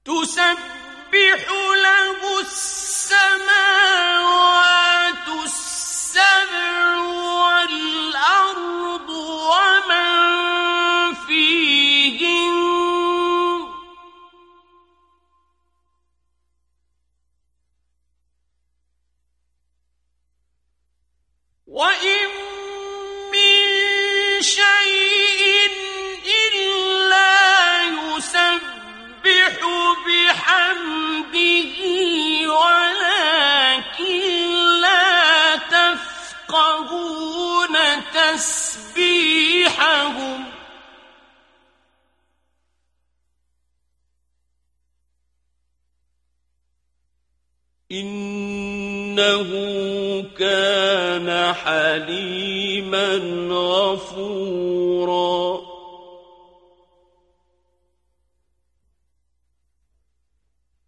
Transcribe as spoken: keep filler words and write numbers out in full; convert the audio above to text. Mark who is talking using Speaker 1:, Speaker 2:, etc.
Speaker 1: تسبح له السماوات السبع والأرض ومن فيهن وإن من شيء إلا يسبح بحمده ولكن لا تفقهون تسبيحهم إنه كان حليما غفورا.